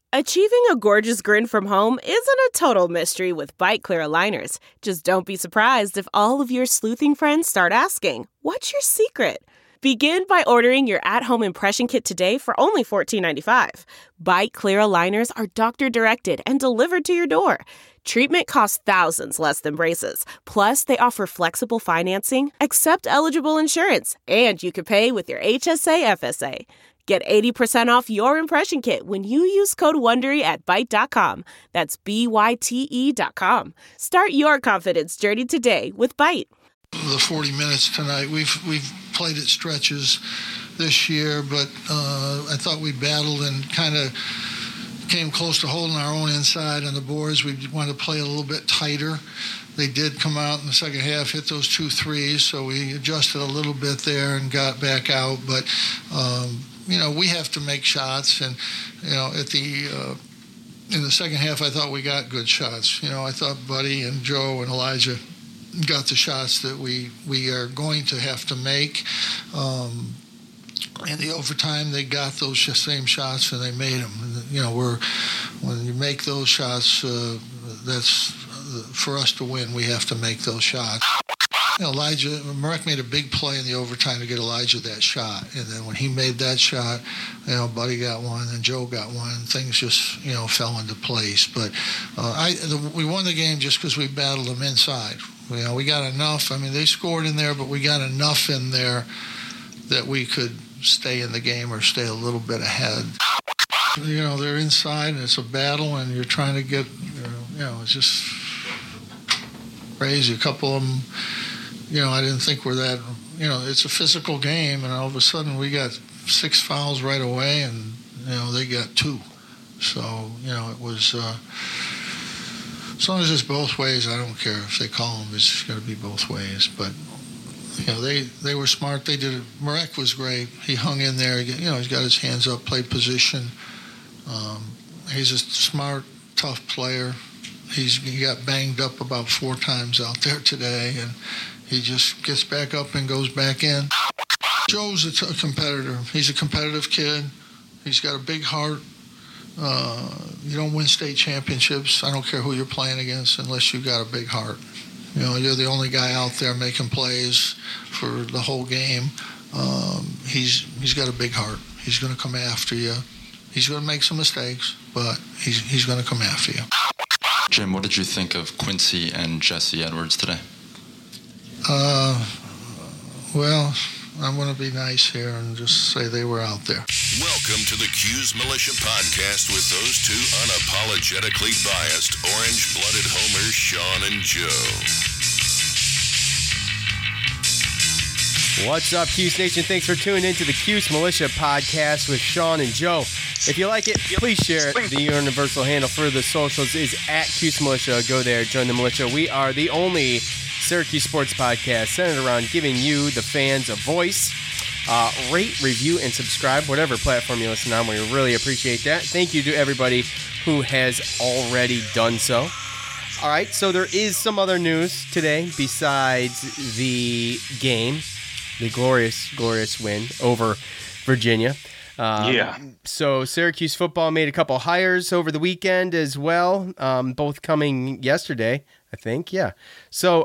Achieving a gorgeous grin from home isn't a total mystery with Bite Clear aligners. Just don't be surprised if all of your sleuthing friends start asking, "What's your secret?" Begin by ordering your at-home impression kit today for only $14.95. Bite Clear aligners are doctor-directed and delivered to your door. Treatment costs thousands less than braces. Plus, they offer flexible financing, accept eligible insurance, and you can pay with your HSA FSA. Get 80% off your impression kit when you use code WONDERY at Byte.com. That's BYTE.com. Start your confidence journey today with Byte. The 40 minutes tonight, we've played at stretches this year, but I thought we battled and kind of came close to holding our own inside on the boards. We wanted to play a little bit tighter. They did come out in the second half, hit those 2 threes, so we adjusted a little bit there and got back out. But we have to make shots, and in the second half, I thought we got good shots. I thought Buddy and Joe and Elijah got the shots that we are going to have to make. In the overtime, they got those same shots and they made them. When you make those shots, that's for us to win. We have to make those shots. Marek made a big play in the overtime to get Elijah that shot, and then when he made that shot, Buddy got one and Joe got one, and things just fell into place. But we won the game just because we battled them inside. We got enough. I mean, they scored in there, but we got enough in there that we could stay in the game or stay a little bit ahead. They're inside and it's a battle, and you're trying to get. It's just crazy. A couple of them. I didn't think we're that, it's a physical game, and all of a sudden we got 6 fouls right away, and, they got 2. So, it was, as long as it's both ways, I don't care if they call them, it's going to be both ways. But, they were smart. They did it. Marek was great. He hung in there. He's got his hands up, played position. He's a smart, tough player. He got banged up about 4 times out there today, and he just gets back up and goes back in. Joe's a competitor. He's a competitive kid. He's got a big heart. You don't win state championships. I don't care who you're playing against unless you've got a big heart. You're the only guy out there making plays for the whole game. He's got a big heart. He's going to come after you. He's going to make some mistakes, but he's going to come after you. Jim, what did you think of Quincy and Jesse Edwards today? Well, I'm going to be nice here and just say they were out there. Welcome to the Q's Militia Podcast with those two unapologetically biased, orange-blooded homers, Sean and Joe. What's up, Q's Nation? Thanks for tuning in to the Q's Militia Podcast with Sean and Joe. If you like it, please share it. The universal handle for the socials is @Q's Militia. Go there, join the militia. We are the only Syracuse sports podcast centered around giving you, the fans, a voice. Rate, review, and subscribe, whatever platform you listen on. We really appreciate that. Thank you to everybody who has already done so. All right, so there is some other news today besides the game, the glorious, glorious win over Virginia. So Syracuse football made a couple hires over the weekend as well, both coming yesterday, I think. Yeah. So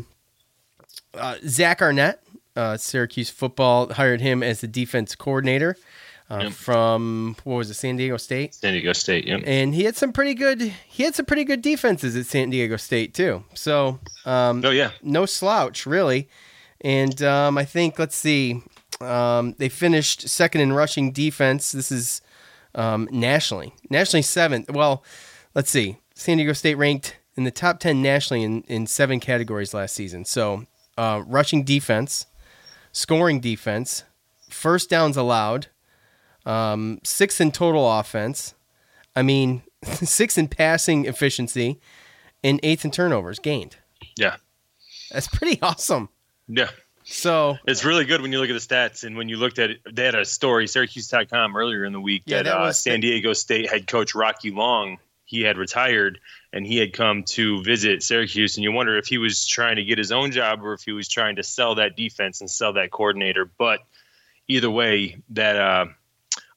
Zach Arnett, Syracuse football, hired him as the defense coordinator from, what was it, San Diego State? San Diego State, yeah. And he had some pretty good defenses at San Diego State too. So no slouch really. And I think, let's see, they finished second in rushing defense. This is nationally 7th. Well, let's see. San Diego State ranked in the top 10 nationally in 7 categories last season. So rushing defense, scoring defense, first downs allowed, 6th in total offense. I mean, 6th in passing efficiency, and 8th in turnovers gained. Yeah. That's pretty awesome. Yeah. So it's really good when you look at the stats, and when you looked at it, they had a story, Syracuse.com, earlier in the week that San Diego State head coach Rocky Long, he had retired and he had come to visit Syracuse, and you wonder if he was trying to get his own job or if he was trying to sell that defense and sell that coordinator. But either way, that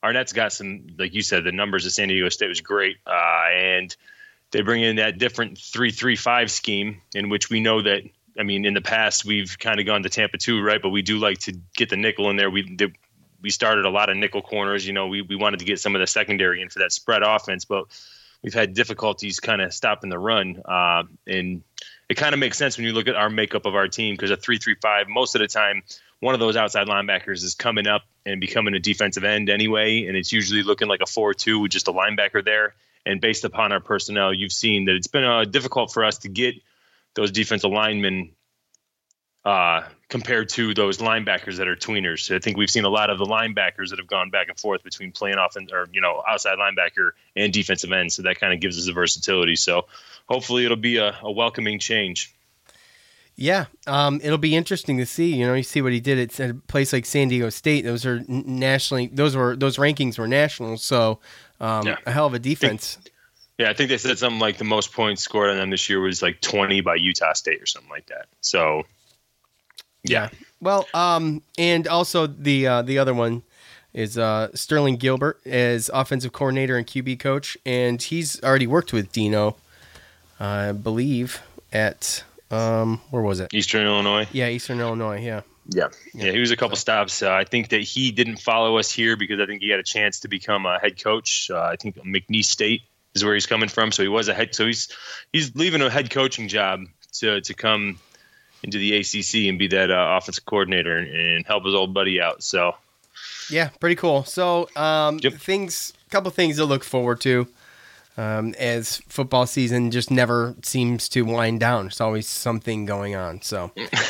Arnett's got some, like you said, the numbers at San Diego State was great. And they bring in that different 3-3-5 scheme in which we know that, I mean, in the past, we've kind of gone to Tampa too, right? But we do like to get the nickel in there. We started a lot of nickel corners. You know, we wanted to get some of the secondary in for that spread offense, but we've had difficulties kind of stopping the run. And it kind of makes sense when you look at our makeup of our team, because a 3-3-5, most of the time, one of those outside linebackers is coming up and becoming a defensive end anyway, and it's usually looking like a 4-2 with just a linebacker there. And based upon our personnel, you've seen that it's been difficult for us to get those defensive linemen compared to those linebackers that are tweeners. So I think we've seen a lot of the linebackers that have gone back and forth between playing offense or, outside linebacker and defensive end. So that kind of gives us a versatility. So hopefully it'll be a welcoming change. Yeah, it'll be interesting to see. You see what he did at a place like San Diego State. Those are nationally. Those rankings were national. So a hell of a defense. I think they said something like the most points scored on them this year was like 20 by Utah State or something like that. So yeah. Well, and also the other one is Sterling Gilbert as offensive coordinator and QB coach, and he's already worked with Dino, I believe, at. Where was it? Eastern Illinois. Yeah, Eastern Illinois. Yeah. He was a couple stops. I think that he didn't follow us here because I think he had a chance to become a head coach. I think McNeese State is where he's coming from. So he was a head. So he's leaving a head coaching job to come into the ACC and be that offensive coordinator and help his old buddy out. So yeah, pretty cool. So couple things to look forward to. As football season just never seems to wind down. There's always something going on. So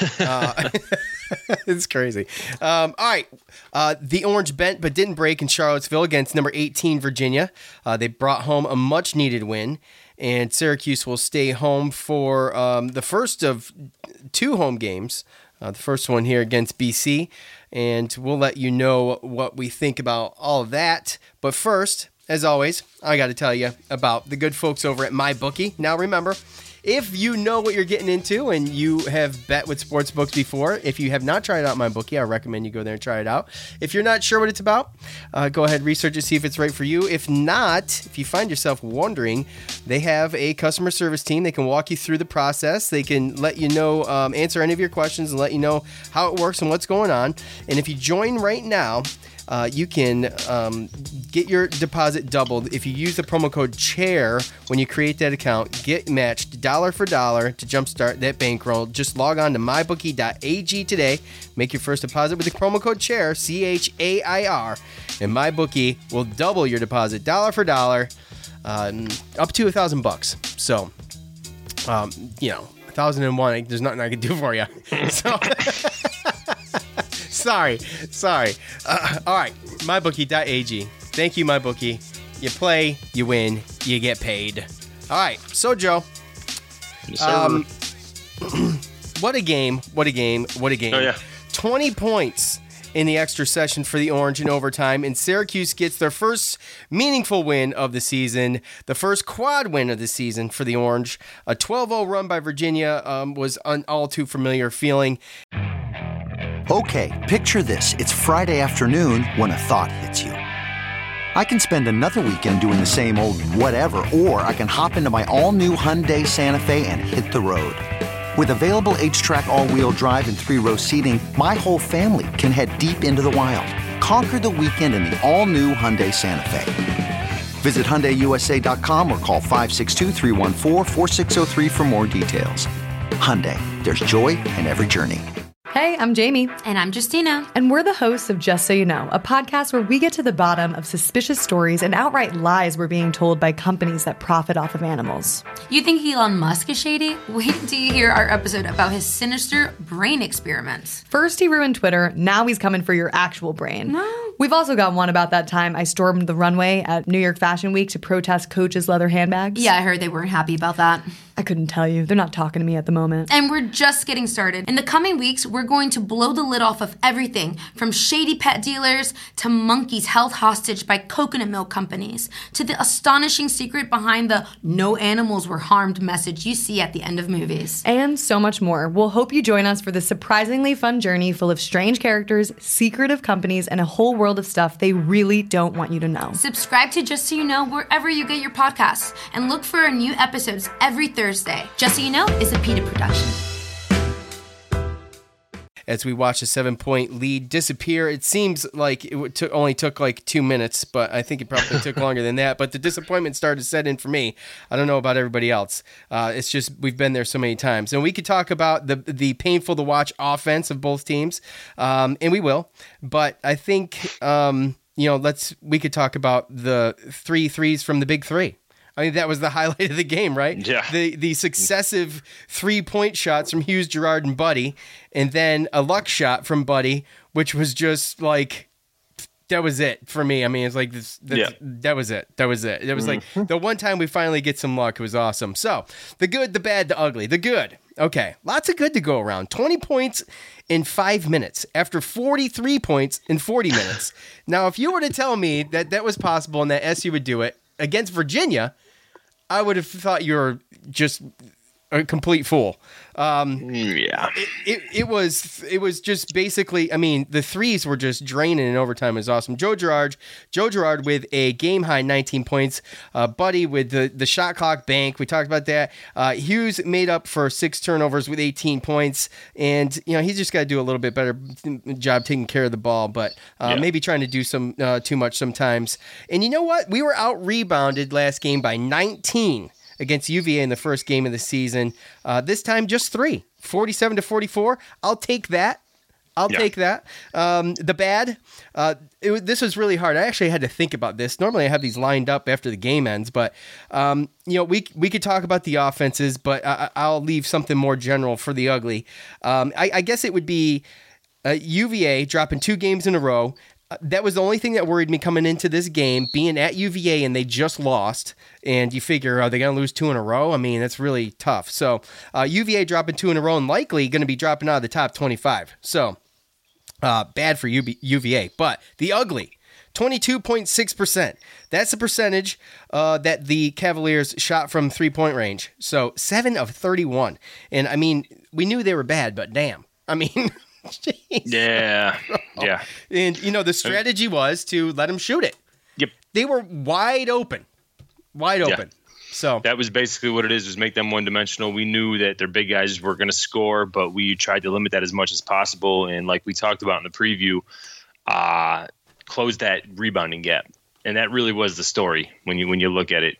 it's crazy. All right. The Orange bent but didn't break in Charlottesville against number 18 Virginia. They brought home a much needed win, and Syracuse will stay home for the first of 2 home games. The first one here against BC, and we'll let you know what we think about all of that. But first, as always, I got to tell you about the good folks over at MyBookie. Now remember, if you know what you're getting into and you have bet with sportsbooks before, if you have not tried out MyBookie, I recommend you go there and try it out. If you're not sure what it's about, go ahead, research it, see if it's right for you. If not, if you find yourself wondering, they have a customer service team. They can walk you through the process. They can let you know, answer any of your questions and let you know how it works and what's going on. And if you join right now, you can get your deposit doubled if you use the promo code CHAIR when you create that account. Get matched dollar for dollar to jumpstart that bankroll. Just log on to mybookie.ag today. Make your first deposit with the promo code CHAIR, CHAIR, and MyBookie will double your deposit dollar for dollar up to $1,000. So, 1,001. There's nothing I can do for you. So. Sorry. All right, mybookie.ag. Thank you, MyBookie. You play, you win, you get paid. All right, so Joe. Yes, sir. What a game. Oh, yeah. 20 points in the extra session for the Orange in overtime, and Syracuse gets their first meaningful win of the season, the first quad win of the season for the Orange. A 12-0 run by Virginia was an all too familiar feeling. Okay, picture this. It's Friday afternoon when a thought hits you. I can spend another weekend doing the same old whatever, or I can hop into my all-new Hyundai Santa Fe and hit the road. With available H-Track all-wheel drive and 3-row seating, my whole family can head deep into the wild. Conquer the weekend in the all-new Hyundai Santa Fe. Visit HyundaiUSA.com or call 562-314-4603 for more details. Hyundai, there's joy in every journey. Hey, I'm Jamie. And I'm Justina. And we're the hosts of Just So You Know, a podcast where we get to the bottom of suspicious stories and outright lies we're being told by companies that profit off of animals. You think Elon Musk is shady? Wait till you hear our episode about his sinister brain experiments. First he ruined Twitter, now he's coming for your actual brain. No. We've also got one about that time I stormed the runway at New York Fashion Week to protest Coach's leather handbags. Yeah, I heard they weren't happy about that. I couldn't tell you. They're not talking to me at the moment. And we're just getting started. In the coming weeks, we're going to blow the lid off of everything from shady pet dealers to monkeys held hostage by coconut milk companies to the astonishing secret behind the "no animals were harmed" message you see at the end of movies. And so much more. We'll hope you join us for this surprisingly fun journey full of strange characters, secretive companies, and a whole world of stuff they really don't want you to know. Subscribe to Just So You Know wherever you get your podcasts, and look for our new episodes every Thursday. Just So You Know is a PETA production. As we watch a 7-point lead disappear, it seems like it only took like 2 minutes, but I think it probably took longer than that. But the disappointment started to set in for me. I don't know about everybody else. It's just we've been there so many times. And we could talk about the painful to watch offense of both teams, and we will. But I think we could talk about the 3 threes from the big three. I mean, that was the highlight of the game, right? Yeah. The successive 3-point shots from Hughes, Girard, and Buddy, and then a luck shot from Buddy, which was just like, that was it for me. I mean, it's like that was it. That was it. It was like the one time we finally get some luck. It was awesome. So the good, the bad, the ugly. The good. Okay, lots of good to go around. 20 points in 5 minutes after 43 points in 40 minutes. Now, if you were to tell me that was possible and that SU would do it against Virginia, I would have thought you were just a complete fool. It was just basically, I mean, the threes were just draining in overtime. It was awesome. Joe Girard with a game-high 19 points. Buddy with the shot clock bank. We talked about that. Hughes made up for 6 turnovers with 18 points. And, he's just got to do a little bit better job taking care of the ball, but maybe trying to do some too much sometimes. And you know what? We were out-rebounded last game by 19 against UVA in the first game of the season. This time, just 3, 47-44. I'll take that. Take that. The bad, this was really hard. I actually had to think about this. Normally I have these lined up after the game ends, but we could talk about the offenses, but I'll leave something more general for the ugly. I guess it would be UVA dropping 2 games in a row. That was the only thing that worried me coming into this game, being at UVA and they just lost. And you figure, are they going to lose 2 in a row? I mean, that's really tough. So UVA dropping 2 in a row and likely going to be dropping out of the top 25. So bad for UVA. But the ugly, 22.6%. That's the percentage that the Cavaliers shot from 3-point range. So 7 of 31. And I mean, we knew they were bad, but damn. I mean... Jeez. Yeah. And, the strategy was to let them shoot it. Yep. They were wide open. Yeah. So that was basically what it is, was make them one-dimensional. We knew that their big guys were going to score, but we tried to limit that as much as possible. And like we talked about in the preview, close that rebounding gap. And that really was the story when you look at it.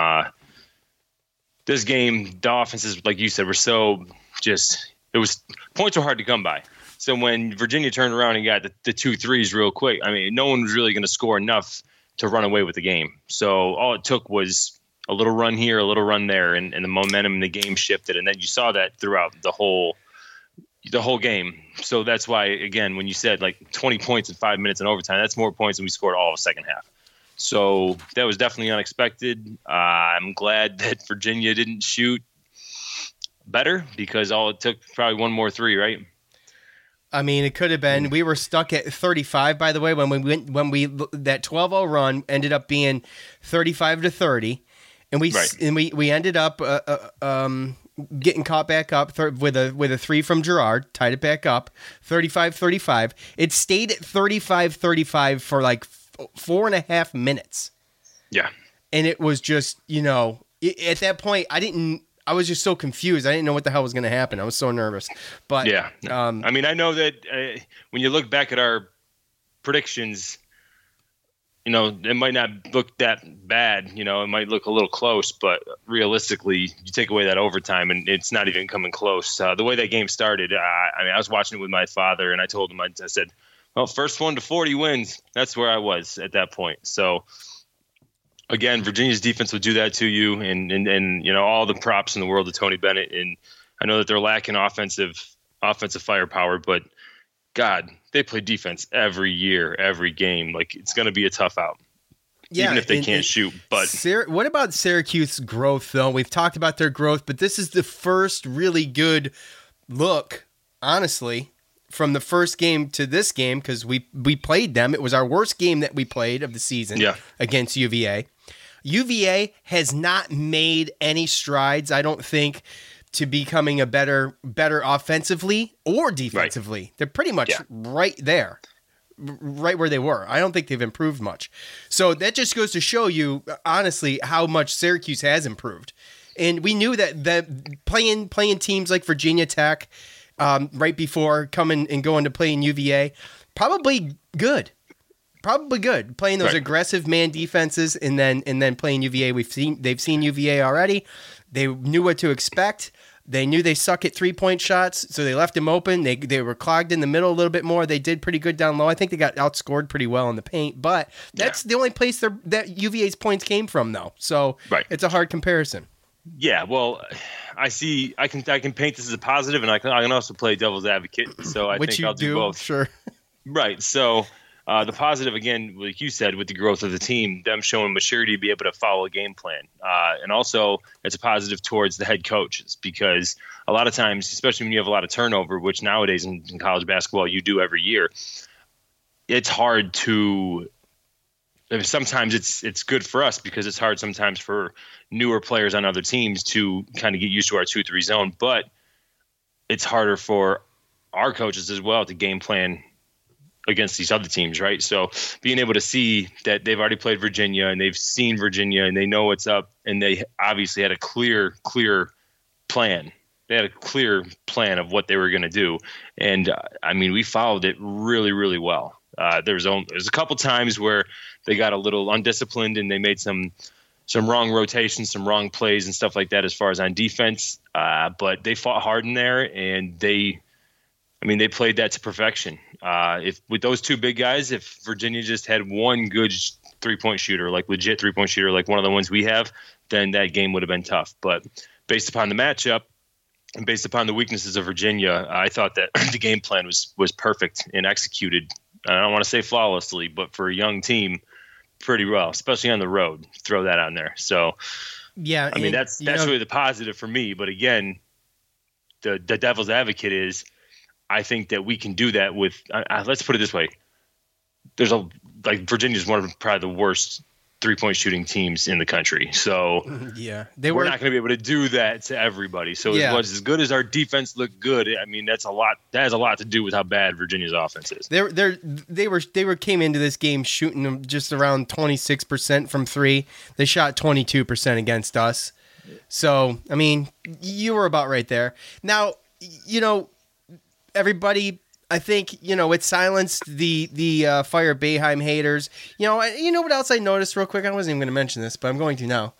This game, the offenses, like you said, were so just – points were hard to come by. So when Virginia turned around and got the 2 threes real quick, I mean, no one was really going to score enough to run away with the game. So all it took was a little run here, a little run there, and the momentum in the game shifted. And then you saw that throughout the whole game. So that's why, again, when you said like 20 points in 5 minutes in overtime, that's more points than we scored all of the second half. So that was definitely unexpected. I'm glad that Virginia didn't shoot better, because all it took probably 1 more 3, right? I mean, it could have been. We were stuck at 35, by the way, that 12-0 run ended up being 35-30, and we ended up getting caught back up with a 3 from Girard, tied it back up, 35-35. It stayed at 35-35 for like 4.5 minutes. Yeah, and it was just at that point I was just so confused. I didn't know what the hell was going to happen. I was so nervous. But yeah, I mean, I know that when you look back at our predictions, it might not look that bad. It might look a little close, but realistically, you take away that overtime, and it's not even coming close. The way that game started, I was watching it with my father, and I told him, I said, well, first 1 to 40 wins. That's where I was at that point. So. Again, Virginia's defense would do that to you, and all the props in the world to Tony Bennett. And I know that they're lacking offensive firepower, but God, they play defense every year, every game. Like, it's going to be a tough out. even if they can't shoot. But what about Syracuse's growth, though? We've talked about their growth, but this is the first really good look, honestly, from the first game to this game, because we played them. It was our worst game that we played of the season against UVA. UVA has not made any strides, I don't think, to becoming a better offensively or defensively. Right. They're pretty much right there, right where they were. I don't think they've improved much. So that just goes to show you, honestly, how much Syracuse has improved. And we knew that playing teams like Virginia Tech right before coming and going to play in UVA, probably good. Probably good. Playing those aggressive man defenses and then playing UVA. They've seen UVA already. They knew what to expect. They knew they suck at 3-point shots, so they left them open. They were clogged in the middle a little bit more. They did pretty good down low. I think they got outscored pretty well in the paint, but that's the only place that UVA's points came from, though. So it's a hard comparison. Yeah, well, I can paint this as a positive, and I can also play devil's advocate. So I think I'll do both. Sure. Right. So the positive, again, like you said, with the growth of the team, them showing maturity to be able to follow a game plan. And also it's a positive towards the head coaches, because a lot of times, especially when you have a lot of turnover, which nowadays in college basketball you do every year, it's hard to – sometimes it's good for us because it's hard sometimes for newer players on other teams to kind of get used to our 2-3 zone. But it's harder for our coaches as well to game plan against these other teams, right? So being able to see that they've already played Virginia and they've seen Virginia and they know what's up, and they obviously had a clear plan. They had a clear plan of what they were going to do. And I mean, we followed it really, really well. There's a couple times where they got a little undisciplined and they made some wrong rotations, some wrong plays and stuff like that as far as on defense. But they fought hard in there, and they played that to perfection. If with those two big guys, if Virginia just had one good 3-point shooter, like legit 3-point shooter, like one of the ones we have, then that game would have been tough. But based upon the matchup and based upon the weaknesses of Virginia, I thought that the game plan was perfect and executed. I don't want to say flawlessly, but for a young team, pretty well, especially on the road. Throw that on there. So, yeah, I mean, that's really the positive for me. But again, the devil's advocate is, I think that we can do that with. Let's put it this way: Virginia's one of probably the worst 3-point shooting teams in the country. So yeah, we're not going to be able to do that to everybody. So as good as our defense looked good, I mean, that's a lot. That has a lot to do with how bad Virginia's offense is. They came into this game shooting them just around 26% from 3. They shot 22% against us. So I mean, you were about right there. Now, everybody, I think, it silenced the Fire Boeheim haters. You know what else I noticed real quick? I wasn't even going to mention this, but I'm going to now.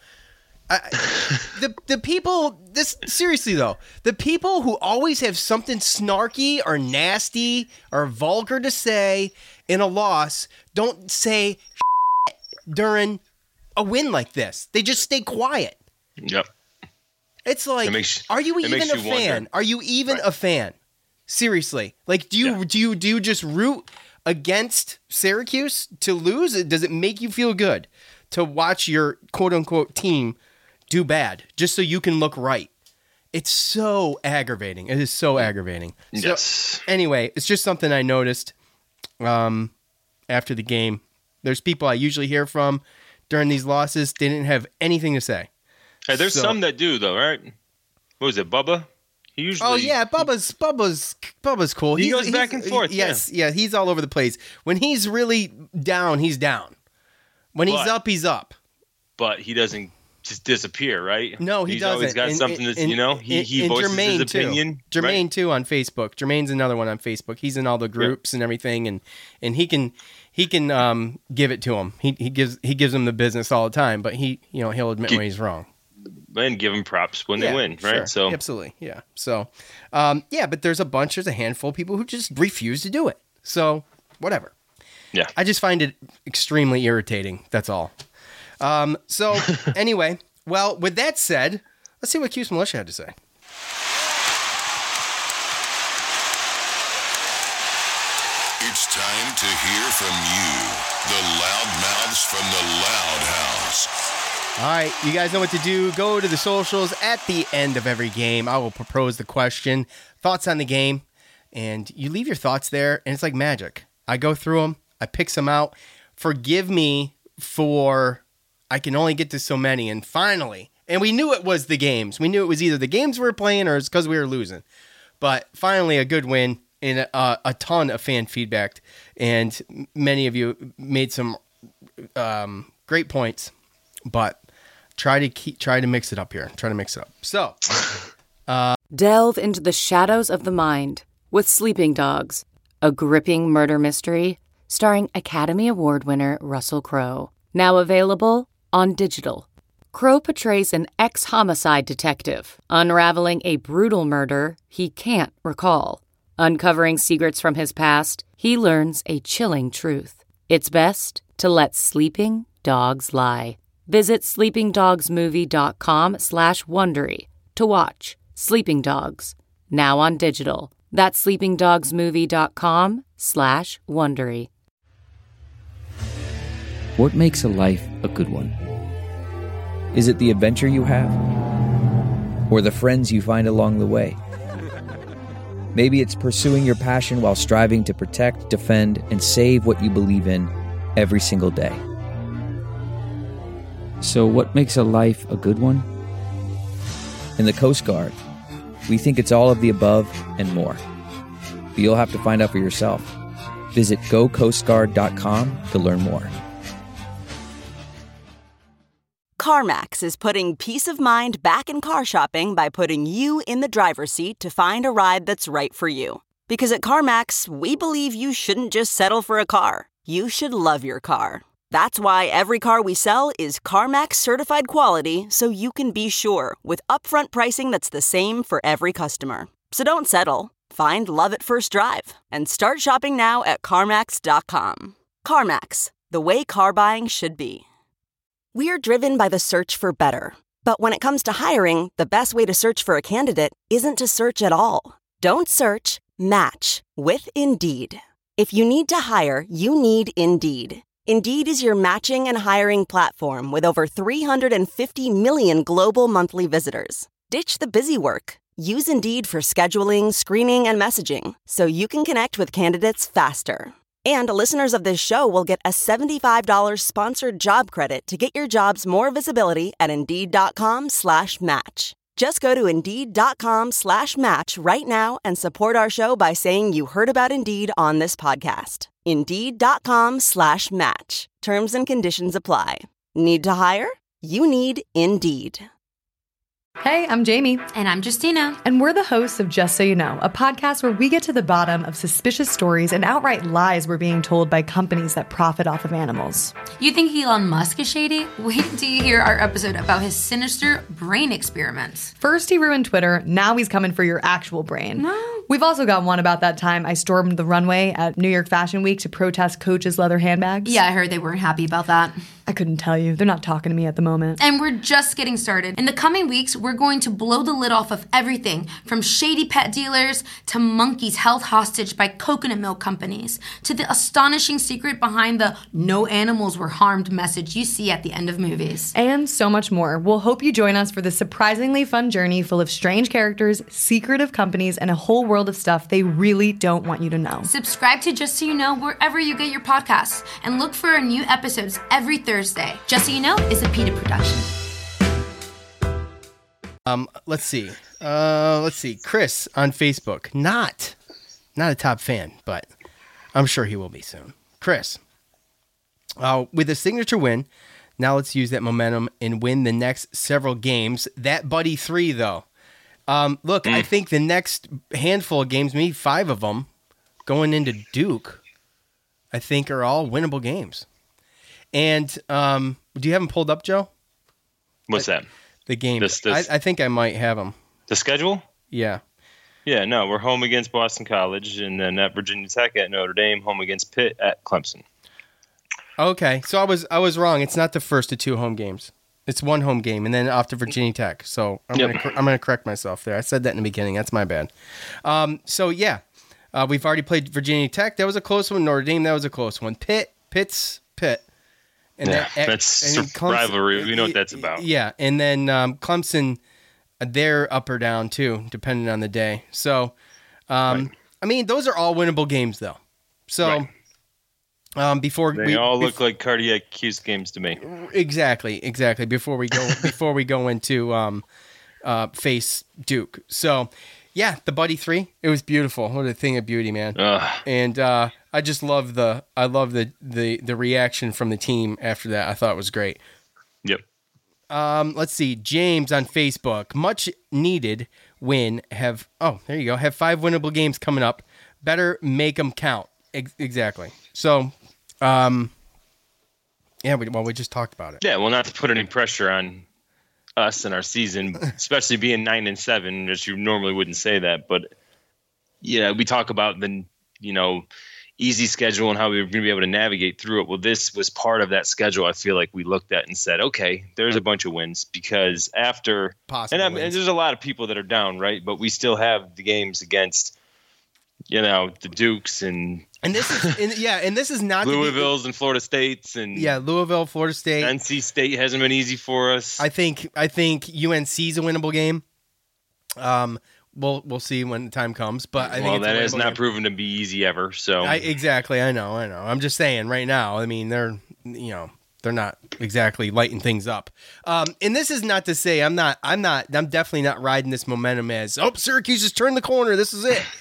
The people, seriously though, the people who always have something snarky or nasty or vulgar to say in a loss don't say during a win like this. They just stay quiet. Yep. It's like, are you even a fan? Wonder. Are you even a fan? Seriously, like, do you just root against Syracuse to lose? Does it make you feel good to watch your quote unquote team do bad just so you can look right? It's so aggravating. It is so aggravating. Yes. So, anyway, it's just something I noticed after the game. There's people I usually hear from during these losses. They didn't have anything to say. Hey, there's some that do though, right? What was it, Bubba? Bubba's cool. He goes back and forth. Yes, yeah, he's all over the place. When he's really down, he's down. When he's up, he's up. But he doesn't just disappear, right? No, he doesn't. He's always got something that's, he voices Jermaine his opinion. Jermaine, too, on Facebook. Jermaine's another one on Facebook. He's in all the groups and everything, and he can give it to him. He gives him the business all the time, but he'll admit when he's wrong. And give them props when they win, right? Sure. So absolutely, yeah. So, but there's a handful of people who just refuse to do it. So, whatever. Yeah. I just find it extremely irritating. That's all. So, anyway, well, with that said, let's see what Cuse Militia had to say. It's time to hear from you, the loudmouths from the Loud House. All right, you guys know what to do. Go to the socials at the end of every game. I will propose the question, thoughts on the game, and you leave your thoughts there, and it's like magic. I go through them. I pick some out. Forgive me for I can only get to so many, and finally, and we knew it was the games. We knew it was either the games we were playing or it's because we were losing. But finally, a good win and a ton of fan feedback, and many of you made some great points. But try to mix it up here. Try to mix it up. So, delve into the shadows of the mind with Sleeping Dogs, a gripping murder mystery starring Academy Award winner Russell Crowe. Now available on digital. Crowe portrays an ex-homicide detective, unraveling a brutal murder he can't recall. Uncovering secrets from his past, he learns a chilling truth. It's best to let sleeping dogs lie. Visit sleepingdogsmovie.com/Wondery to watch Sleeping Dogs, now on digital. That's sleepingdogsmovie.com/Wondery. What makes a life a good one? Is it the adventure you have? Or the friends you find along the way? Maybe it's pursuing your passion while striving to protect, defend, and save what you believe in every single day. So what makes a life a good one? In the Coast Guard, we think it's all of the above and more. But you'll have to find out for yourself. Visit gocoastguard.com to learn more. CarMax is putting peace of mind back in car shopping by putting you in the driver's seat to find a ride that's right for you. Because at CarMax, we believe you shouldn't just settle for a car. You should love your car. That's why every car we sell is CarMax certified quality, so you can be sure with upfront pricing that's the same for every customer. So don't settle. Find love at first drive and start shopping now at CarMax.com. CarMax, the way car buying should be. We're driven by the search for better. But when it comes to hiring, the best way to search for a candidate isn't to search at all. Don't search, match with Indeed. If you need to hire, you need Indeed. Indeed is your matching and hiring platform with over 350 million global monthly visitors. Ditch the busy work. Use Indeed for scheduling, screening, and messaging so you can connect with candidates faster. And listeners of this show will get a $75 sponsored job credit to get your jobs more visibility at Indeed.com/match. Just go to Indeed.com/match right now and support our show by saying you heard about Indeed on this podcast. Indeed.com/match. Terms and conditions apply. Need to hire? You need Indeed. Hey, I'm Jamie. And I'm Justina. And we're the hosts of Just So You Know, a podcast where we get to the bottom of suspicious stories and outright lies we're being told by companies that profit off of animals. You think Elon Musk is shady? Wait till you hear our episode about his sinister brain experiments. First he ruined Twitter, now he's coming for your actual brain. No. We've also got one about that time I stormed the runway at New York Fashion Week to protest Coach's leather handbags. Yeah, I heard they weren't happy about that. I couldn't tell you. They're not talking to me at the moment. And we're just getting started. In the coming weeks, we're going to blow the lid off of everything from shady pet dealers to monkeys held hostage by coconut milk companies to the astonishing secret behind the no animals were harmed message you see at the end of movies. And so much more. We'll hope you join us for this surprisingly fun journey full of strange characters, secretive companies, and a whole world of stuff they really don't want you to know. Subscribe to Just So You Know wherever you get your podcasts and look for our new episodes every Thursday. Just So You Know is a PETA production. Let's see. Chris on Facebook. Not a top fan, but I'm sure he will be soon. Chris, with a signature win, now let's use that momentum and win the next several games. That Buddy 3, though. Look, I think the next handful of games, maybe 5 of them, going into Duke, I think are all winnable games. And do you have them pulled up, Joe? What's that? The game. I think I might have them. The schedule? Yeah. Yeah, no, we're home against Boston College, and then at Virginia Tech, at Notre Dame, home against Pitt, at Clemson. Okay, so I was wrong. It's not the first of 2 home games. It's 1 home game, and then off to Virginia Tech. So I'm gonna correct myself there. I said that in the beginning. That's my bad. So yeah, We've already played Virginia Tech. That was a close one. Notre Dame, that was a close one. Pitt. And that's Clemson, rivalry. We know what that's about. Yeah, and then Clemson, they're up or down too, depending on the day. So, I mean, those are all winnable games, though. So, they all look like cardiac Cuse games to me. Exactly. Before we go into face Duke. So, yeah, the Buddy 3, it was beautiful. What a thing of beauty, man. And I just love the reaction from the team after that. I thought it was great. Yep. Let's see. James on Facebook. Much needed win. There you go. Have 5 winnable games coming up. Better make them count. Exactly. So, we just talked about it. Yeah, well, not to put any pressure on us and our season, especially being 9-7, which you normally wouldn't say that, but yeah, we talk about the easy schedule and how we were going to be able to navigate through it. Well, this was part of that schedule. I feel like we looked at and said, okay, there's a bunch of wins because after and there's a lot of people that are down, right? But we still have the games against the Dukes and this is not Louisville's and Florida State's and Louisville, Florida State. NC State hasn't been easy for us. I think UNC's a winnable game. We'll see when the time comes, but I think that has not proven to be easy ever. So exactly, I know. I'm just saying right now. I mean, they're not exactly lighting things up. And this is not to say I'm definitely not riding this momentum as Syracuse has turned the corner. This is it.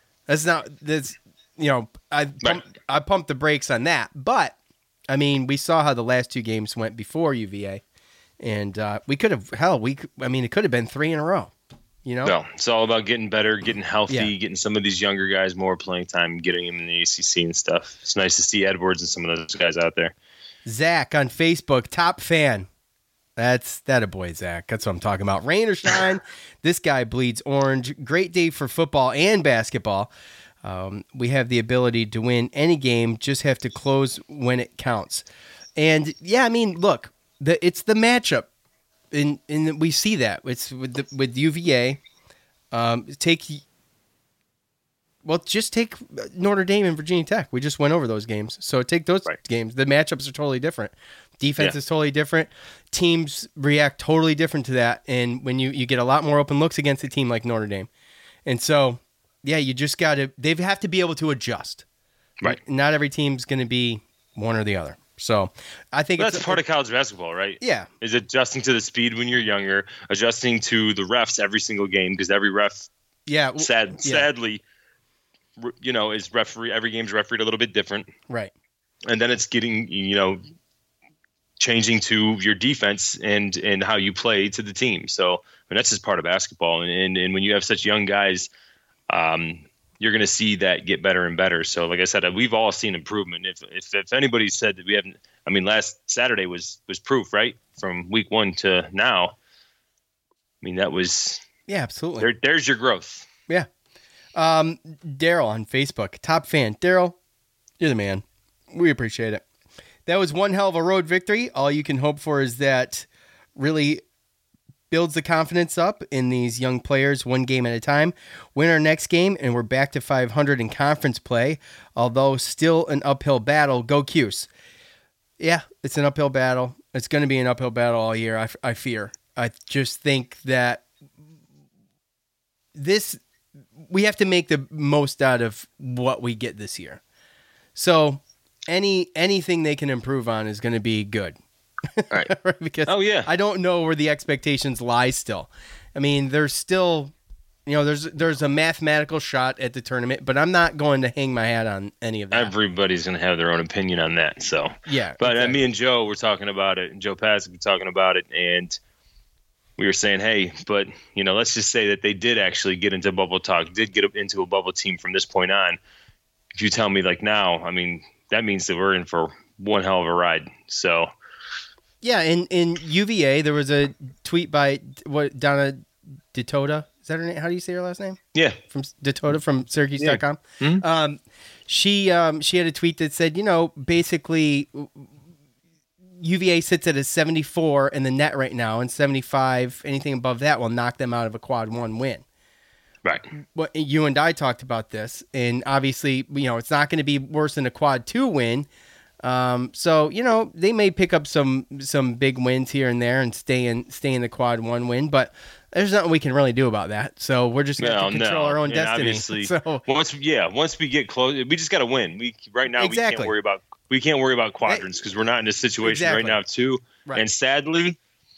I pumped the brakes on that, but I mean, we saw how the last 2 games went before UVA, and we could have it could have been 3 in a row. No, it's all about getting better, getting healthy, getting some of these younger guys more playing time, getting them in the ACC and stuff. It's nice to see Edwards and some of those guys out there. Zach on Facebook, top fan. That's a boy, Zach. That's what I'm talking about. Rain or shine, this guy bleeds orange. Great day for football and basketball. We have the ability to win any game, just have to close when it counts. And yeah, I mean, look, it's the matchup. And we see that it's with UVA. Just take Notre Dame and Virginia Tech. We just went over those games, so take those games. The matchups are totally different. Defense is totally different. Teams react totally different to that, and when you get a lot more open looks against a team like Notre Dame, and so you just they have to be able to adjust. Right. Not every team's going to be one or the other. So I think that's part of college basketball, right? Yeah. Is adjusting to the speed when you're younger, adjusting to the refs every single game, because every ref, sadly, is referee. Every game's refereed a little bit different. Right. And then it's getting, changing to your defense and how you play to the team. So that's just part of basketball. And when you have such young guys, you're going to see that get better and better. So, like I said, we've all seen improvement. If anybody said that we haven't, last Saturday was proof, right? From week 1 to now. That was absolutely. There's your growth. Yeah. Daryl on Facebook, top fan. Daryl, you're the man. We appreciate it. That was one hell of a road victory. All you can hope for is that really builds the confidence up in these young players one game at a time. Win our next game, and we're back to 500 in conference play, although still an uphill battle. Go Cuse. Yeah, it's an uphill battle. It's going to be an uphill battle all year, I fear. I just think that we have to make the most out of what we get this year. So anything they can improve on is going to be good. Right. Because I don't know where the expectations lie still. There's still, there's a mathematical shot at the tournament, but I'm not going to hang my hat on any of that. Everybody's going to have their own opinion on that. So, yeah. But exactly. Me and Joe were talking about it, and Joe Pasek was talking about it, and we were saying, hey, but, let's just say that they did actually get into bubble talk, did get into a bubble team from this point on. If you tell me now, that means that we're in for one hell of a ride. So, yeah, in UVA, there was a tweet by Donna DeToda. Is that her name? How do you say her last name? Yeah. From DeToda from Syracuse.com. Yeah. Mm-hmm. She had a tweet that said, basically UVA sits at a 74 in the net right now, and 75, anything above that will knock them out of a quad 1 win. Right. Well, you and I talked about this, and obviously, it's not going to be worse than a quad 2 win. So, they may pick up some big wins here and there and stay in the quad 1 win, but there's nothing we can really do about that. So we're just going to control our own destiny. Obviously, so once we get close, we just got to win. We can't worry about quadrants because we're not in a situation right now too. Right. And sadly,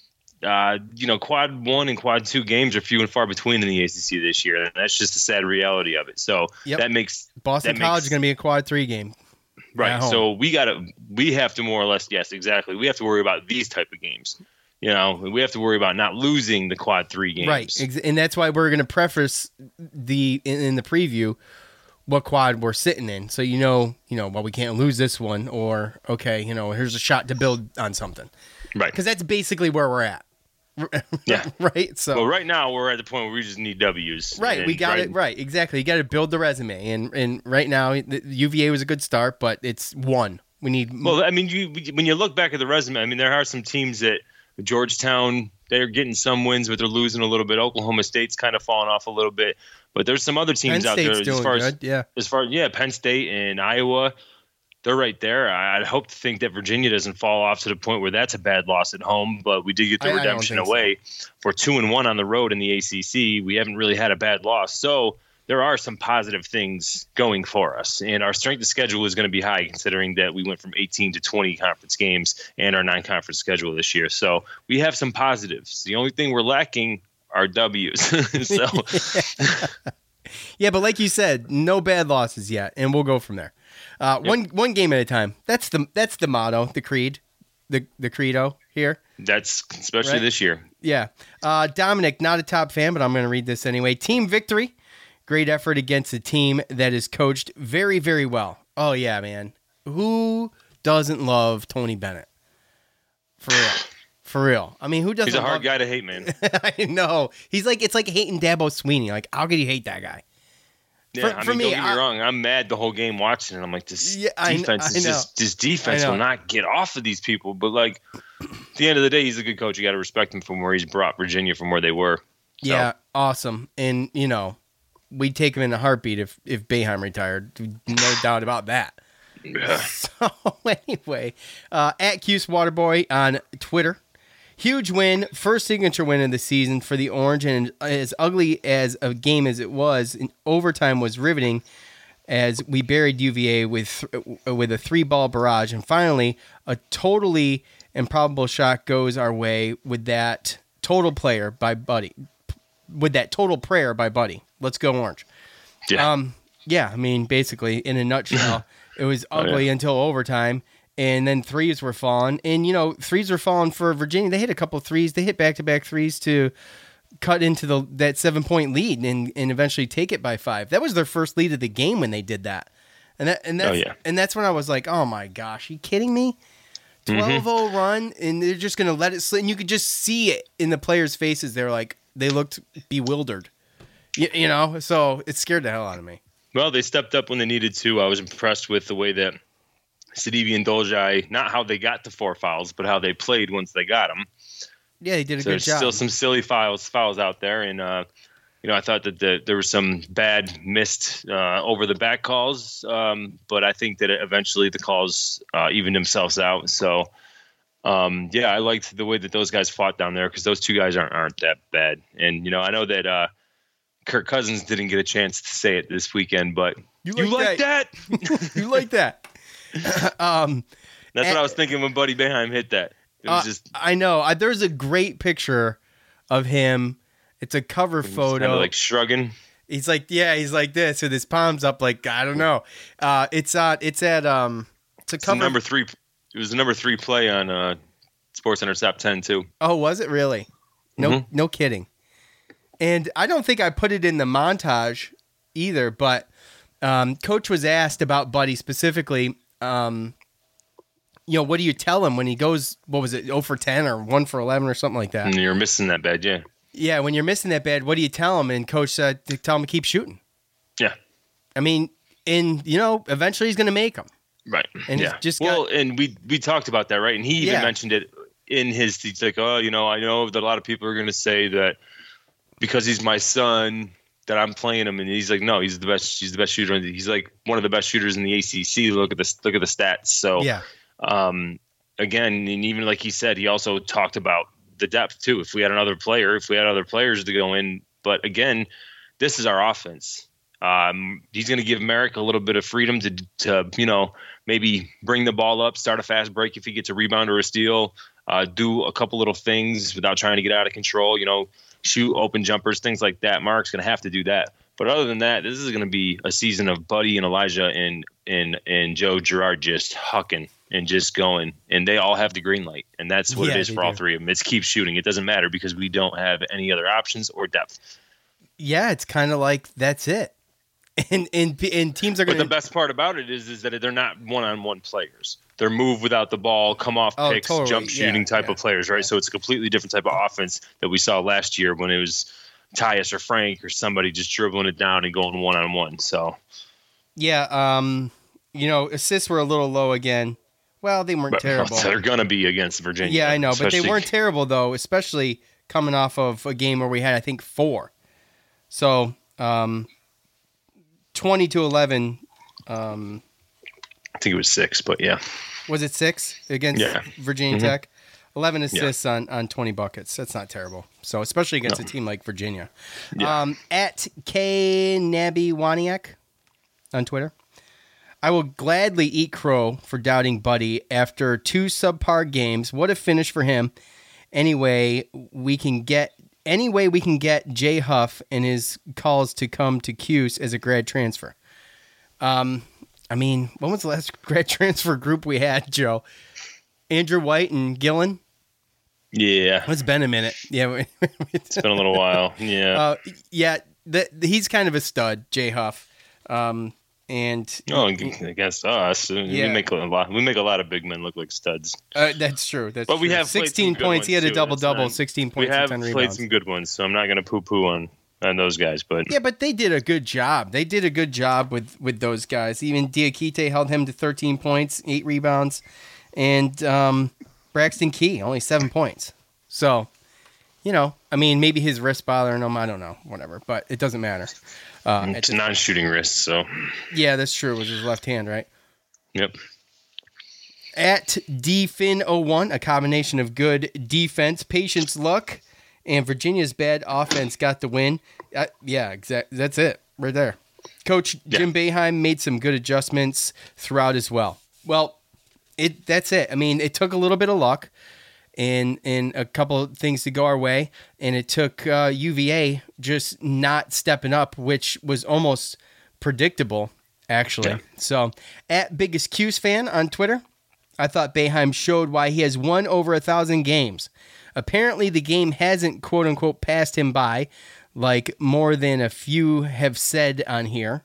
quad 1 and quad 2 games are few and far between in the ACC this year, and that's just the sad reality of it. So that makes Boston College is going to be a quad 3 game. Right. So we have to more or less, yes, exactly. We have to worry about these type of games. We have to worry about not losing the quad 3 games. Right. And that's why we're going to preface in the preview what quad we're sitting in. So, well, we can't lose this one, or, okay, here's a shot to build on something. Right. Because that's basically where we're at. Yeah. Right. So right now we're at the point where we just need W's. Right. We got it. Right. Exactly. You got to build the resume, and right now the UVA was a good start, but it's 1. We need. Well, I mean, when you look back at the resume, I mean, there are some teams that Georgetown, they're getting some wins, but they're losing a little bit. Oklahoma State's kind of falling off a little bit, but there's some other teams out there as far as Penn State and Iowa. They're right there. I'd hope to think that Virginia doesn't fall off to the point where that's a bad loss at home, but we did get the redemption away for 2-1 on the road in the ACC. We haven't really had a bad loss. So there are some positive things going for us, and our strength of schedule is going to be high considering that we went from 18 to 20 conference games and our 9-conference schedule this year. So we have some positives. The only thing we're lacking are W's. So yeah, but like you said, no bad losses yet, and we'll go from there. One game at a time. That's the motto, the creed, the credo here. That's especially this year. Yeah. Dominic, not a top fan, but I'm going to read this anyway. Team victory. Great effort against a team that is coached very, very well. Oh, yeah, man. Who doesn't love Tony Bennett? For real. I mean, who doesn't? He's a hard guy to hate, man. I know. It's like hating Dabo Sweeney. Like, how could you hate that guy? Yeah, don't get me wrong. I'm mad the whole game watching it. I'm like, this defense will not get off of these people. But, like, at the end of the day, he's a good coach. You got to respect him from where he's brought Virginia from where they were. So. Yeah, awesome. And, we'd take him in a heartbeat if Boeheim retired. No doubt about that. Yeah. So, anyway, at Cuse Waterboy on Twitter. Huge win, first signature win of the season for the Orange, and as ugly as a game as it was, in overtime was riveting as we buried UVA with a 3-ball barrage, and finally a totally improbable shot goes our way with that total prayer by Buddy. Let's go Orange. Yeah. I mean, basically, in a nutshell, it was ugly until overtime. And then threes were falling. And, threes were falling for Virginia. They hit a couple of threes. They hit back-to-back threes to cut into that 7-point lead and eventually take it by 5. That was their first lead of the game when they did that. And that's when I was like, oh, my gosh, are you kidding me? 12-0 run, and they're just going to let it slip. And you could just see it in the players' faces. They looked bewildered. So it scared the hell out of me. Well, they stepped up when they needed to. I was impressed with the way that Sidibe and Dolgai, not how they got to 4 fouls, but how they played once they got them. Yeah, they did a good job. There's still some silly fouls out there, and I thought that there was some bad missed over the back calls, but I think that eventually the calls evened themselves out. So, I liked the way that those guys fought down there because those two guys aren't that bad. And I know that Kirk Cousins didn't get a chance to say it this weekend, but you like that? You like that? That's what I was thinking when Buddy Boeheim hit that. It was I know. There's a great picture of him. It's a cover photo. Kind of like shrugging. He's like this with his palms up, like I don't know. It's a cover. Number 3. It was the number 3 play on SportsCenter Top 10 too. Oh, was it really? No kidding. And I don't think I put it in the montage either, but Coach was asked about Buddy specifically. What do you tell him when he goes, what was it, 0 for 10 or 1 for 11 or something like that? And you're missing that bad, yeah. Yeah, when you're missing that bad, what do you tell him? And Coach said to tell him to keep shooting. Yeah. I mean, eventually he's going to make them. Right. And and we talked about that, right? And he even mentioned it in his, he's like, I know that a lot of people are going to say that because he's my son, that I'm playing him, and he's like, no, he's the best. He's the best shooter. He's like one of the best shooters in the ACC. Look at the stats. So yeah. Again, and even like he said, he also talked about the depth too. If we had other players to go in, but again, this is our offense. He's going to give Merrick a little bit of freedom to maybe bring the ball up, start a fast break if he gets a rebound or a steal, do a couple little things without trying to get out of control. Shoot open jumpers, things like that. Mark's going to have to do that. But other than that, this is going to be a season of Buddy and Elijah and Joe Girard just hucking and just going. And they all have the green light. And that's what it is for all three of them. It's keep shooting. It doesn't matter because we don't have any other options or depth. Yeah, it's kind of like that's it. And teams are going to. But the best part about it is that they're not one-on-one players. They're move without the ball, come off picks, totally. Jump shooting type of players, right? Yeah. So it's a completely different type of offense that we saw last year when it was Tyus or Frank or somebody just dribbling it down and going one-on-one. So, yeah, assists were a little low again. Well, they weren't terrible. They're going to be against Virginia. Yeah, I know, but they weren't terrible though, especially coming off of a game where we had, I think, 4. So, 20-11. I think it was 6, but yeah. Was it 6 against Virginia Tech? 11 assists on 20 buckets. That's not terrible. So especially against a team like Virginia. Yeah. At K Nabby Waniak on Twitter. I will gladly eat crow for doubting Buddy after 2 subpar games. What a finish for him. Anyway, we can get Jay Huff and his calls to come to Cuse as a grad transfer. When was the last grad transfer group we had, Joe? Andrew White and Gillen? Yeah. It's been a minute. Yeah. It's been a little while. Yeah. He's kind of a stud, Jay Huff. Against us, we make a lot of big men look like studs. That's true. But we have 16 points. He had a double-double, 16 points and 10 rebounds. We have played some good ones, so I'm not going to poo-poo on those guys. But yeah, but they did a good job. They did a good job with those guys. Even Diakite held him to 13 points, 8 rebounds, and Braxton Key only 7 points. So, maybe his wrist bothering him. I don't know, whatever. But it doesn't matter. It's a non-shooting wrist, so. Yeah, that's true. It was his left hand, right? Yep. At DFin01, a combination of good defense, patience, luck, and Virginia's bad offense got the win. Exactly. That's it right there. Coach Jim Boeheim made some good adjustments throughout as well. Well, that's it. It took a little bit of luck and a couple of things to go our way, and it took UVA just not stepping up, which was almost predictable, actually. Yeah. So, at Biggest Cuse fan on Twitter, I thought Boeheim showed why he has won over 1,000 games. Apparently, the game hasn't, quote-unquote, passed him by, like more than a few have said on here.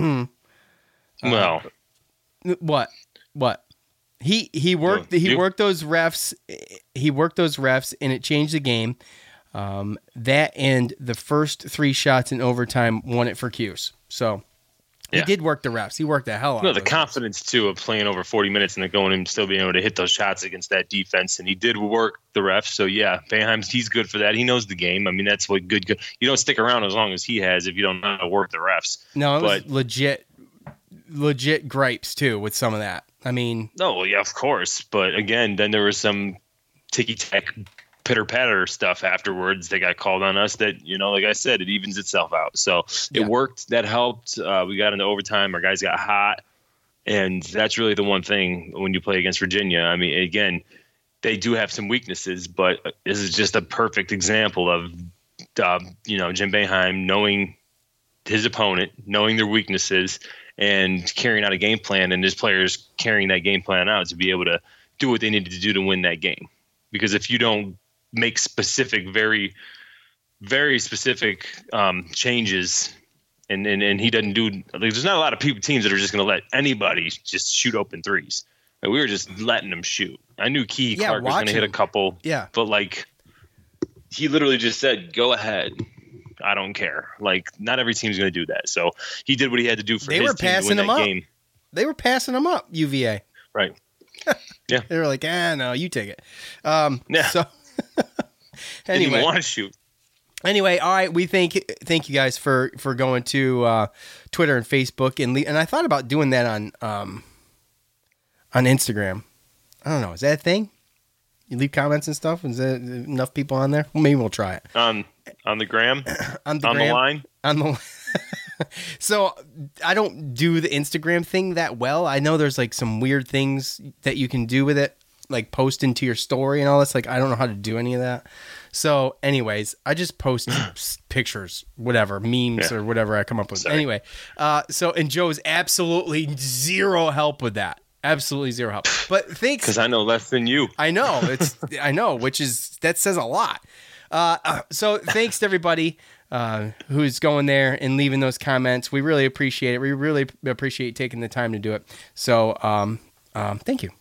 Well. What? He worked those refs. He worked those refs, and it changed the game. That and the first 3 shots in overtime won it for Cuse. So he did work the refs. He worked the hell out of the confidence, too, of playing over 40 minutes and then going and still being able to hit those shots against that defense. And he did work the refs. So, yeah, Boeheim, he's good for that. He knows the game. That's what good. You don't stick around as long as he has if you don't know how to work the refs. No, it was legit gripes, too, with some of that. No, yeah, of course. But, again, then there was some ticky-tack pitter-patter stuff afterwards that got called on us that, like I said, it evens itself out. So it worked. That helped. We got into overtime. Our guys got hot. And that's really the one thing when you play against Virginia. Again, they do have some weaknesses, but this is just a perfect example of, Jim Boeheim knowing his opponent, knowing their weaknesses, and carrying out a game plan, and his players carrying that game plan out to be able to do what they needed to do to win that game. Because if you don't make specific, very, very specific changes, and he doesn't do – there's not a lot of teams that are just going to let anybody just shoot open threes. We were just letting them shoot. I knew Key Clark was going to hit a couple, but, he literally just said, go ahead. I don't care. Not every team's going to do that. So he did what he had to do for his team to win that game. They were passing him up, UVA. Right. Yeah. They were like, no, you take it. So anyway. Didn't even want to shoot. Anyway, all right. We thank you guys for going to Twitter and Facebook and I thought about doing that on Instagram. I don't know. Is that a thing? You leave comments and stuff. Is there enough people on there? Well, maybe we'll try it on the gram, on the line. So I don't do the Instagram thing that well. I know there's like some weird things that you can do with it, like post into your story and all this. Like I don't know how to do any of that. So anyways, I just post pictures, whatever, memes or whatever I come up with. Sorry. Anyway, and Joe's absolutely zero help with that. Absolutely zero help. But thanks. Because I know less than you. I know. I know, that says a lot. So thanks to everybody who's going there and leaving those comments. We really appreciate it. We really appreciate taking the time to do it. So thank you.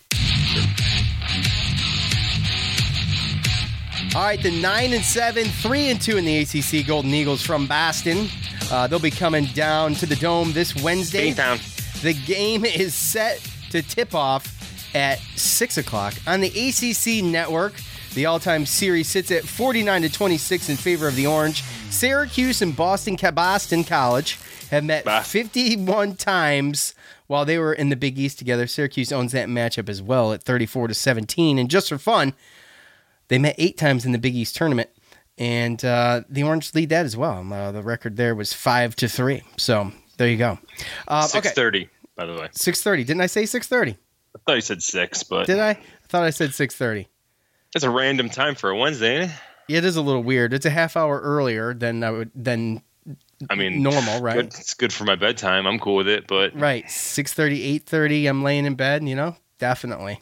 All right, the 9-7, 3-2 in the ACC Golden Eagles from Boston. They'll be coming down to the Dome this Wednesday. The game is set to tip off at 6 o'clock on the ACC network. The all-time series sits at 49-26 in favor of the Orange. Syracuse and Boston College have met 51 times while they were in the Big East together. Syracuse owns that matchup as well at 34-17. And just for fun, they met 8 times in the Big East tournament, and the Orange lead that as well. The record there was 5-3. So there you go. 6:30, by the way. 6:30. Didn't I say 6:30? I thought you said 6, but did I? I thought I said 6:30. That's a random time for a Wednesday, ain't it? Yeah, it is a little weird. It's a half hour earlier than normal, right? It's good for my bedtime. I'm cool with it, but right, 6:30, 8:30. I'm laying in bed. Definitely.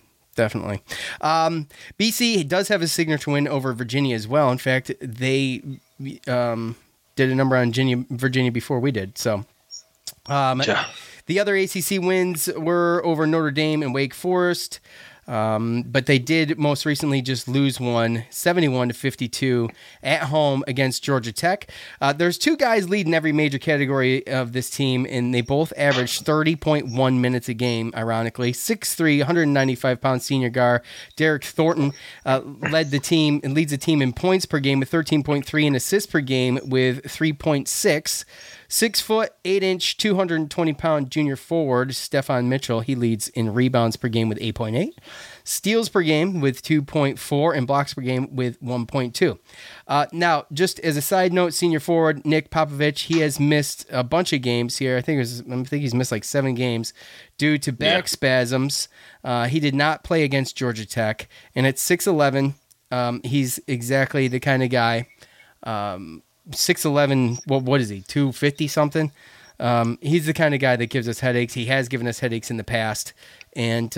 BC does have a signature win over Virginia as well. In fact, they did a number on Virginia before we did. So the other ACC wins were over Notre Dame and Wake Forest. But they did most recently just lose one, 71-52 at home against Georgia Tech. There's 2 guys leading every major category of this team, and they both averaged 30.1 minutes a game, ironically. 6'3", 195-pound senior guard Derek Thornton leads the team in points per game with 13.3 and assists per game with 3.6. 6 foot, 8 inch, 220-pound junior forward Stefan Mitchell, he leads in rebounds per game with 8.8, steals per game with 2.4, and blocks per game with 1.2. Now, just as a side note, senior forward Nick Popovich, he has missed a bunch of games here. I think he's missed like 7 games due to back spasms. He did not play against Georgia Tech, and at 6'11", he's exactly the kind of guy. 6'11", what is he, 250 something? He's the kind of guy that gives us headaches. He has given us headaches in the past. And,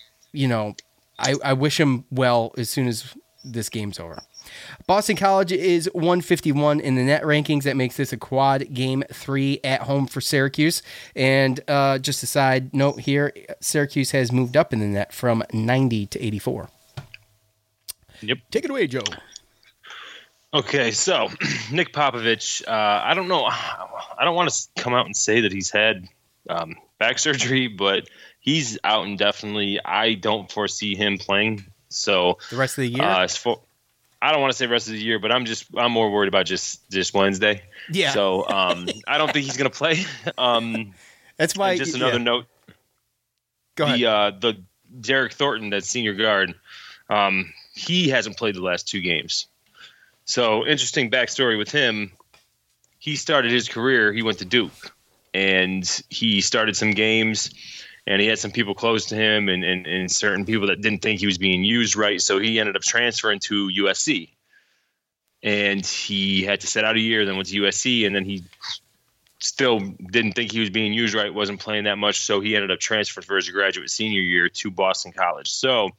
I wish him well as soon as this game's over. Boston College is 151 in the net rankings. That makes this a quad game 3 at home for Syracuse. And just a side note here, Syracuse has moved up in the net from 90 to 84. Yep. Take it away, Joe. Okay, so Nick Popovich, I don't know. I don't want to come out and say that he's had back surgery, but he's out indefinitely. I don't foresee him playing. So the rest of the year? I don't want to say rest of the year, but I'm more worried about just Wednesday. Yeah. So I don't think he's going to play. That's why. Just another note. Go ahead. The Derek Thornton, that senior guard, he hasn't played the last 2 games. So interesting backstory with him. He started his career. He went to Duke, and he started some games, and he had some people close to him and certain people that didn't think he was being used right. So he ended up transferring to USC, and he had to sit out a year, then went to USC, and then he still didn't think he was being used right, wasn't playing that much. So he ended up transferring for his graduate senior year to Boston College. So,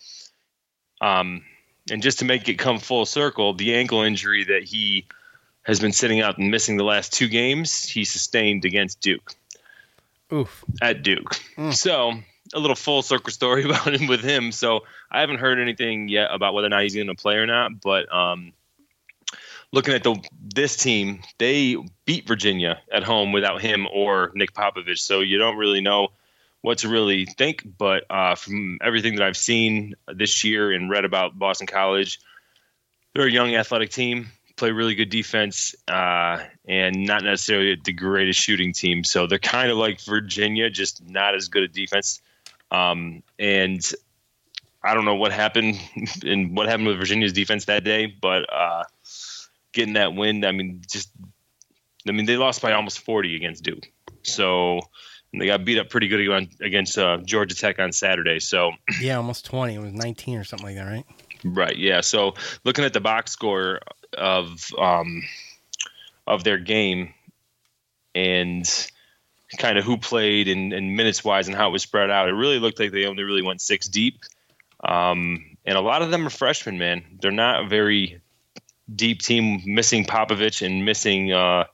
and just to make it come full circle, the ankle injury that he has been sitting out and missing the last 2 games, he sustained against Duke. Oof. At Duke. So a little full circle story about him with him. So I haven't heard anything yet about whether or not he's going to play or not. But looking at this team, they beat Virginia at home without him or Nick Popovich. So you don't really know what to really think, but from everything that I've seen this year and read about Boston College, they're a young athletic team. play really good defense, and not necessarily the greatest shooting team. So they're kind of like Virginia, just not as good at defense. And I don't know what happened with Virginia's defense that day, but getting that win, they lost by almost 40 against Duke. So they got beat up pretty good against Georgia Tech on Saturday. So yeah, almost 20. It was 19 or something like that, right? Right. Yeah. So looking at the box score of their game and kind of who played and minutes wise and how it was spread out, it really looked like they only really went 6 deep. And a lot of them are freshmen, man. They're not a very deep team, missing Popovich and missing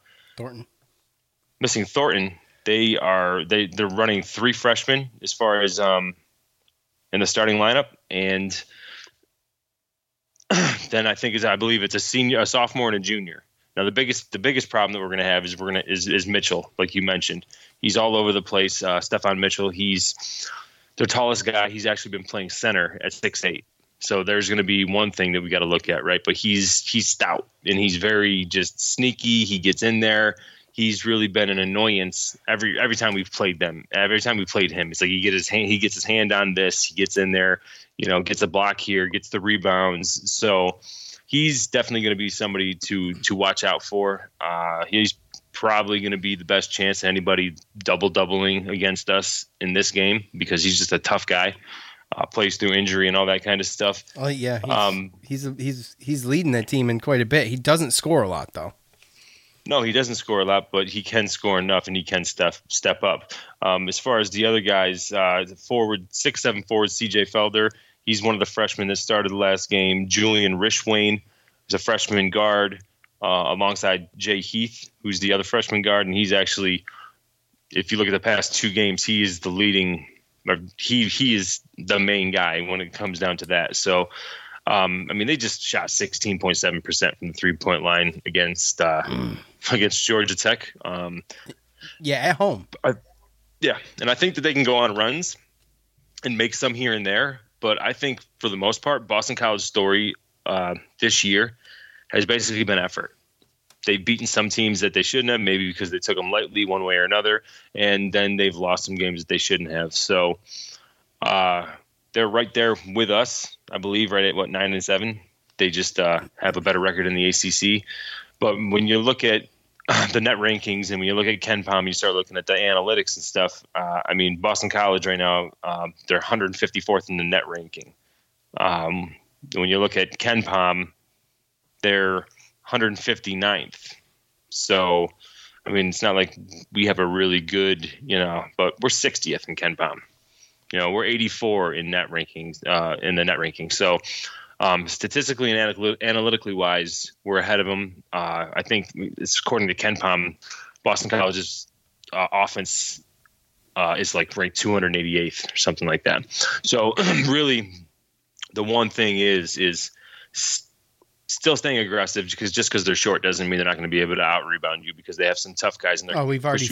Thornton. They're running 3 freshmen as far as in the starting lineup, and then I believe it's a sophomore and a junior. Now the biggest problem that we're going to have is Mitchell, like you mentioned. He's all over the place. Stephon Mitchell, he's their tallest guy. He's actually been playing center at 6'8". So there's going to be one thing that we got to look at, right? But he's stout and he's very just sneaky. He gets in there. He's really been an annoyance every time we've played them. Every time we played him, it's like he gets his hand on this. He gets in there, gets a block here, gets the rebounds. So he's definitely going to be somebody to watch out for. He's probably going to be the best chance of anybody doubling against us in this game because he's just a tough guy. Plays through injury and all that kind of stuff. Oh yeah, he's leading that team in quite a bit. He doesn't score a lot though. No, he doesn't score a lot, but he can score enough, and he can step up. As far as the other guys, 6'7" forward CJ Felder, he's one of the freshmen that started the last game. Julian Rishwain is a freshman guard alongside Jay Heath, who's the other freshman guard, and he's actually, if you look at the past 2 games, he is the leading. He is the main guy when it comes down to that. So, they just shot 16.7% from the 3-point line against Georgia Tech. At home. And I think that they can go on runs and make some here and there. But I think for the most part, Boston College's story this year has basically been effort. They've beaten some teams that they shouldn't have, maybe because they took them lightly one way or another, and then they've lost some games that they shouldn't have. So they're right there with us, I believe, right at 9-7. They just have a better record in the ACC. But when you look at the net rankings and when you look at KenPom, you start looking at the analytics and stuff. Boston College right now, they're 154th in the net ranking. When you look at KenPom, they're 159th. So, it's not like we have a really good, but we're 60th in KenPom. We're 84 in net rankings, in the net rankings. So, statistically and analytically wise, we're ahead of them. I think it's according to KenPom, Boston College's offense is like ranked 288th or something like that. So, really, the one thing is still staying aggressive because they're short doesn't mean they're not going to be able to out rebound you because they have some tough guys in there. We've already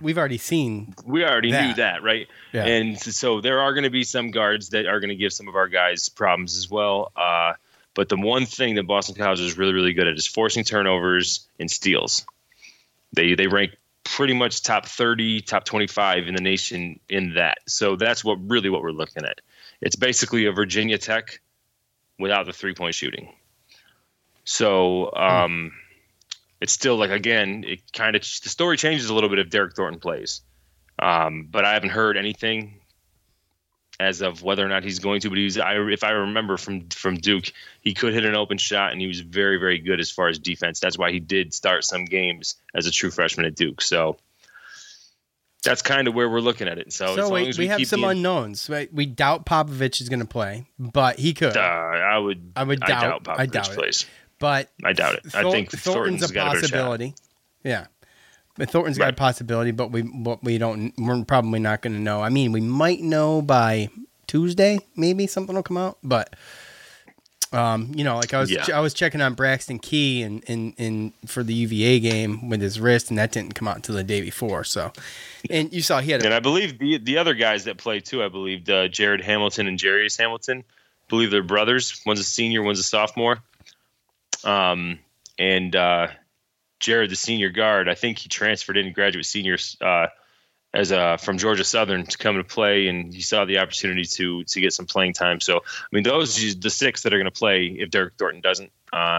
knew that, right? Yeah. And so there are going to be some guards that are going to give some of our guys problems as well. But the one thing that Boston College is really, really good at is forcing turnovers and steals. They rank pretty much top 30, top 25 in the nation in that. So that's what we're looking at. It's basically a Virginia Tech without the 3-point shooting. So it's still like, again, the story changes a little bit if Derek Thornton plays. But I haven't heard anything as of whether or not he's going to. But if I remember from Duke, he could hit an open shot, and he was very, very good as far as defense. That's why he did start some games as a true freshman at Duke. So that's kind of where we're looking at it. So we have some unknowns. Right? We doubt Popovich is going to play, but he could. I doubt Popovich plays. But I doubt it. I think Thornton's a possibility. Yeah, but Thornton's got a possibility, but we're probably not going to know. We might know by Tuesday, maybe something will come out. But I was checking on Braxton Key and for the UVA game with his wrist, and that didn't come out until the day before. So, and you saw he had. And I believe the other guys that play too. I believe Jared Hamilton and Jarius Hamilton. I believe they're brothers. One's a senior, one's a sophomore. And Jared, the senior guard, I think he transferred in graduate seniors from Georgia Southern to come to play, and he saw the opportunity to get some playing time. So, I mean, those are the 6 that are going to play if Derek Thornton doesn't.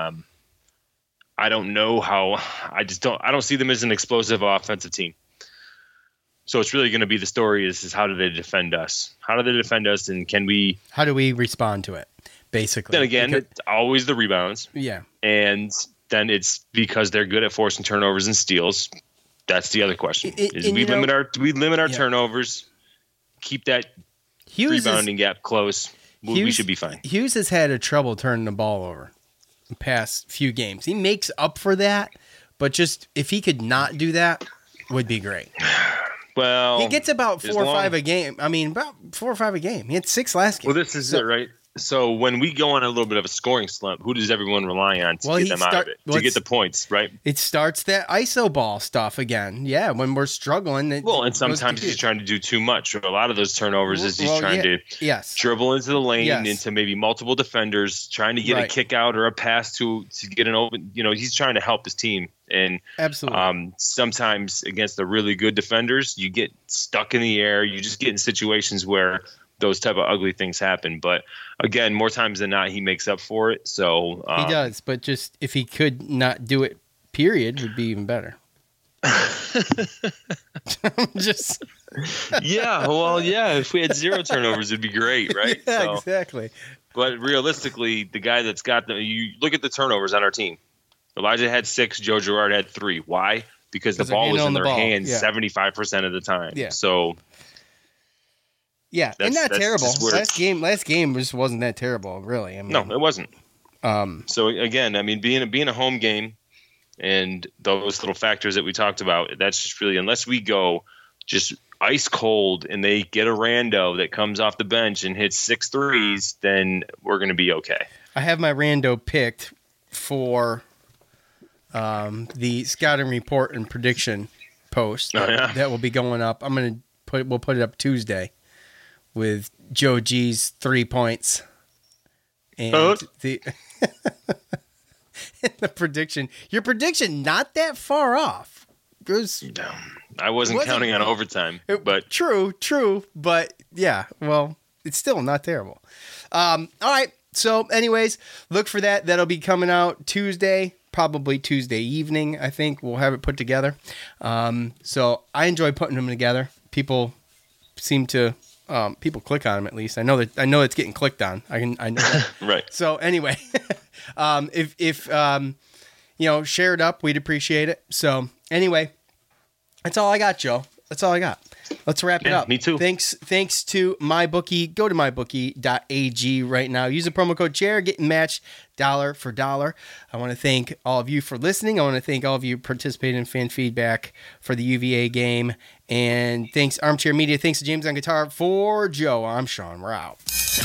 I don't know how. I don't see them as an explosive offensive team. So it's really going to be the story is how do they defend us? How do they defend us, and how do we respond to it, basically? Then again, it's always the rebounds. Yeah. And then it's because they're good at forcing turnovers and steals. That's the other question. Do we limit our turnovers, keep that rebounding gap close? We should be fine. Hughes has had trouble turning the ball over the past few games. He makes up for that, but just if he could not do that, would be great. Well, he gets about 4 or 5 a game. I mean, about 4 or 5 a game. He had 6 last game. Well, this is it, right? So when we go on a little bit of a scoring slump, who does everyone rely on to get them out of it? To get the points, right? It starts that ISO ball stuff again. Yeah, when we're struggling. And sometimes he's trying to do too much. A lot of those turnovers is he's trying to dribble into the lane, into maybe multiple defenders, trying to get a kick out or a pass to get an open. He's trying to help his team. And absolutely, sometimes against the really good defenders, you get stuck in the air. You just get in situations where those type of ugly things happen. But again, more times than not, he makes up for it. So he does. But just if he could not do it, period, would be even better. Just if we had 0 turnovers, it'd be great, right? Yeah, exactly. But realistically, the guy that's got them, you look at the turnovers on our team. Elijah had 6, Joe Girard had 3. Why? Because the ball was in their hands 75% of the time. Yeah. So yeah, and not terrible. Last game just wasn't that terrible, really. I mean, no, it wasn't. So again, I mean, being a home game and those little factors that we talked about, that's just really, unless we go just ice cold and they get a rando that comes off the bench and hits 6 threes, then we're going to be okay. I have my rando picked for the scouting report and prediction post that will be going up. We'll put it up Tuesday with Joe G's 3 points and the prediction. Your prediction not that far off. I wasn't counting on overtime, but true. But yeah, well, it's still not terrible. All right. So, anyways, look for that. That'll be coming out Tuesday. Probably Tuesday evening, I think. We'll have it put together. So I enjoy putting them together. People seem to people click on them at least. I know it's getting clicked on. I know that. Right. So anyway, if share it up, we'd appreciate it. So anyway, that's all I got, Joe. That's all I got. Let's wrap it up. Me too. Thanks to MyBookie. Go to mybookie.ag right now. Use the promo code Chair. Get matched dollar for dollar. I want to thank all of you for listening. I want to thank all of you participating in fan feedback for the UVA game. And thanks, Armchair Media. Thanks to James on guitar. For Joe, I'm Sean. We're out.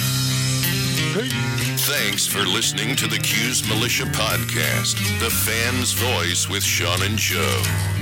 Thanks for listening to the Q's Militia Podcast, the fan's voice with Sean and Joe.